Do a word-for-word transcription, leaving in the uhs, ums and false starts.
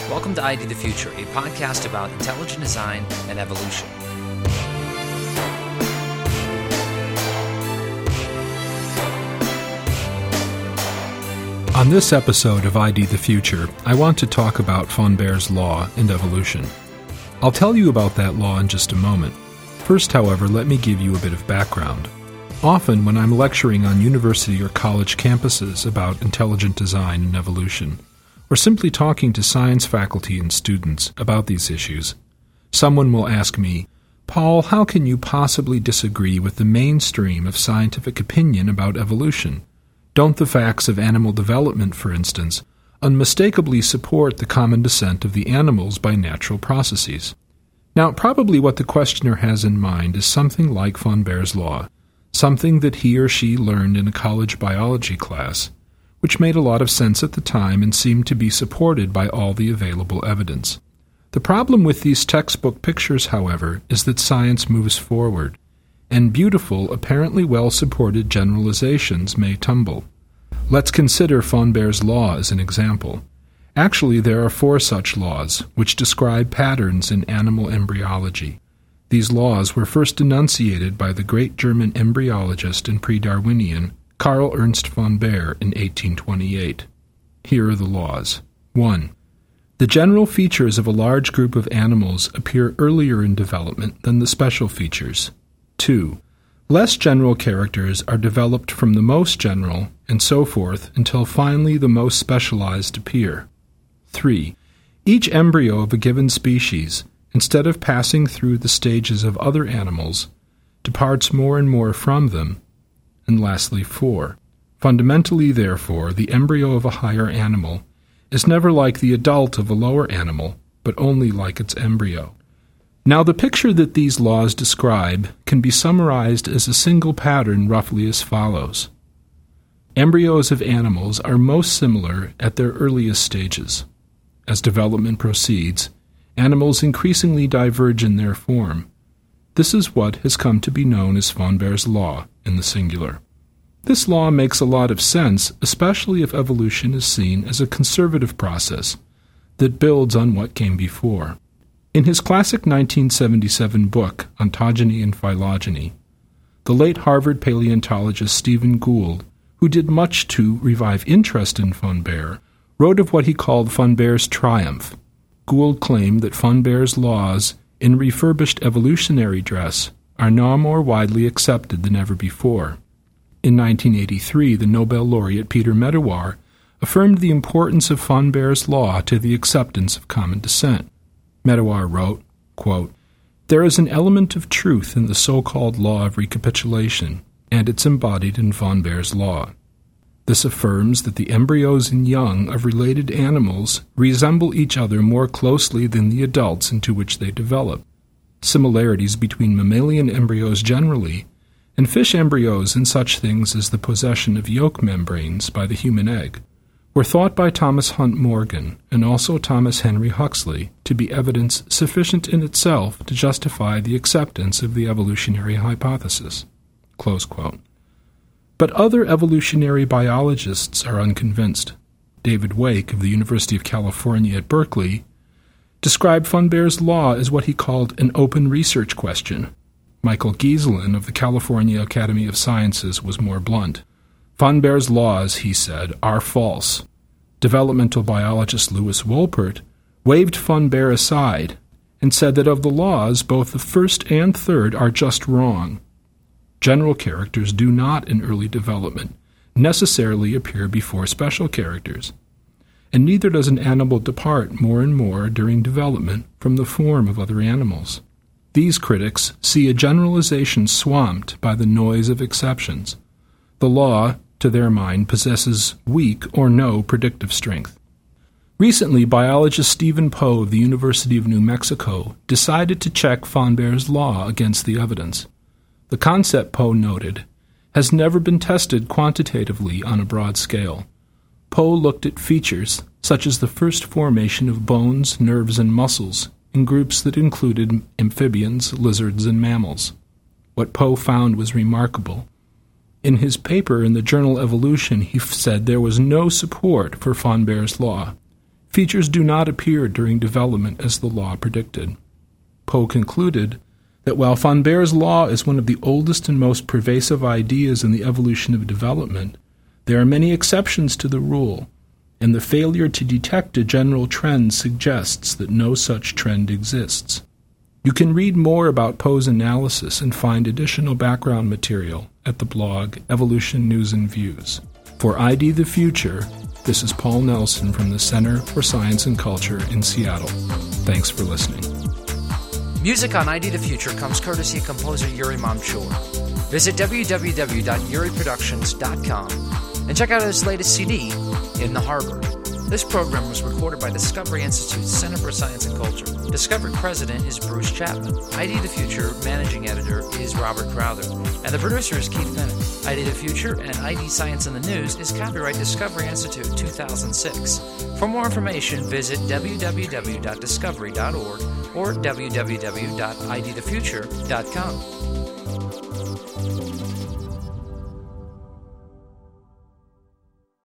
Welcome to I D the Future, a podcast about intelligent design and evolution. On this episode of I D the Future, I want to talk about von Baer's law and evolution. I'll tell you about that law in just a moment. First, however, let me give you a bit of background. Often, when I'm lecturing on university or college campuses about intelligent design and evolution, or simply talking to science faculty and students about these issues, someone will ask me, "Paul, how can you possibly disagree with the mainstream of scientific opinion about evolution? Don't the facts of animal development, for instance, unmistakably support the common descent of the animals by natural processes?" Now, probably what the questioner has in mind is something like von Baer's law, something that he or she learned in a college biology class, which made a lot of sense at the time and seemed to be supported by all the available evidence. The problem with these textbook pictures, however, is that science moves forward, and beautiful, apparently well-supported generalizations may tumble. Let's consider von Baer's law as an example. Actually, there are four such laws, which describe patterns in animal embryology. These laws were first enunciated by the great German embryologist and pre-Darwinian Carl Ernst von Baer in eighteen twenty-eight. Here are the laws. one. The general features of a large group of animals appear earlier in development than the special features. two. Less general characters are developed from the most general, and so forth, until finally the most specialized appear. three. Each embryo of a given species, instead of passing through the stages of other animals, departs more and more from them. And lastly, four. Fundamentally, therefore, the embryo of a higher animal is never like the adult of a lower animal, but only like its embryo. Now, the picture that these laws describe can be summarized as a single pattern roughly as follows. Embryos of animals are most similar at their earliest stages. As development proceeds, animals increasingly diverge in their form. This is what has come to be known as von Baer's law in the singular. This law makes a lot of sense, especially if evolution is seen as a conservative process that builds on what came before. In his classic nineteen seventy-seven book, Ontogeny and Phylogeny, the late Harvard paleontologist Stephen Gould, who did much to revive interest in von Baer, wrote of what he called von Baer's triumph. Gould claimed that von Baer's laws in refurbished evolutionary dress are now more widely accepted than ever before. In nineteen eighty-three, the Nobel laureate Peter Medawar affirmed the importance of von Baer's law to the acceptance of common descent. Medawar wrote, quote, "There is an element of truth in the so-called law of recapitulation, and it's embodied in von Baer's law. This affirms that the embryos and young of related animals resemble each other more closely than the adults into which they develop. Similarities between mammalian embryos generally and fish embryos in such things as the possession of yolk membranes by the human egg were thought by Thomas Hunt Morgan and also Thomas Henry Huxley to be evidence sufficient in itself to justify the acceptance of the evolutionary hypothesis." Close quote. But other evolutionary biologists are unconvinced. David Wake of the University of California at Berkeley described von Baer's law as what he called an open research question. Michael Gieselin of the California Academy of Sciences was more blunt. Von Baer's laws, he said, are false. Developmental biologist Louis Wolpert waved von Baer aside and said that of the laws, both the first and third are just wrong. General characters do not, in early development, necessarily appear before special characters, and neither does an animal depart more and more during development from the form of other animals. These critics see a generalization swamped by the noise of exceptions. The law, to their mind, possesses weak or no predictive strength. Recently, biologist Stephen Poe of the University of New Mexico decided to check von Baer's law against the evidence. The concept, Poe noted, has never been tested quantitatively on a broad scale. Poe looked at features such as the first formation of bones, nerves, and muscles in groups that included amphibians, lizards, and mammals. What Poe found was remarkable. In his paper in the journal Evolution, he said there was no support for von Baer's law. features do not appear during development as the law predicted. Poe concluded that while von Baer's law is one of the oldest and most pervasive ideas in the evolution of development, there are many exceptions to the rule, and the failure to detect a general trend suggests that no such trend exists. You can read more about Poe's analysis and find additional background material at the blog Evolution News and Views. For I D the Future, this is Paul Nelson from the Center for Science and Culture in Seattle. Thanks for listening. Music on I D the Future comes courtesy of composer Yuri Mamchur. Visit w w w dot yuri productions dot com and check out his latest C D, In the Harbor. This program was recorded by Discovery Institute's Center for Science and Culture. Discovery President is Bruce Chapman. I D the Future Managing Editor is Robert Crowther. And the producer is Keith Bennett. I D the Future and I D Science in the News is copyright Discovery Institute two thousand six. For more information, visit w w w dot discovery dot org or w w w dot i d the future dot com.